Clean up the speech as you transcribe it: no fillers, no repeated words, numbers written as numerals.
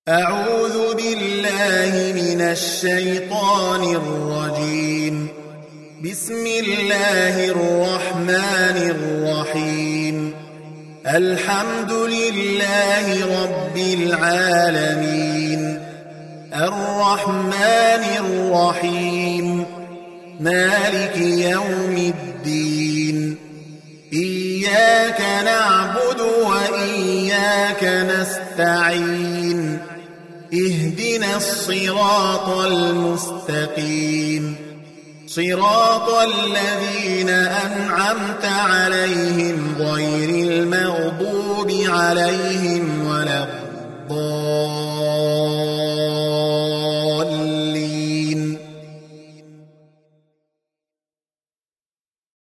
أعوذ بالله من الشيطان الرجيم. بسم الله الرحمن الرحيم. الحمد لله رب العالمين، الرحمن الرحيم، مالك يوم الدين، إياك نعبد وإياك نستعين، اهدنا الصراط المستقيم، صراط الذين أنعمت عليهم غير المغضوب عليهم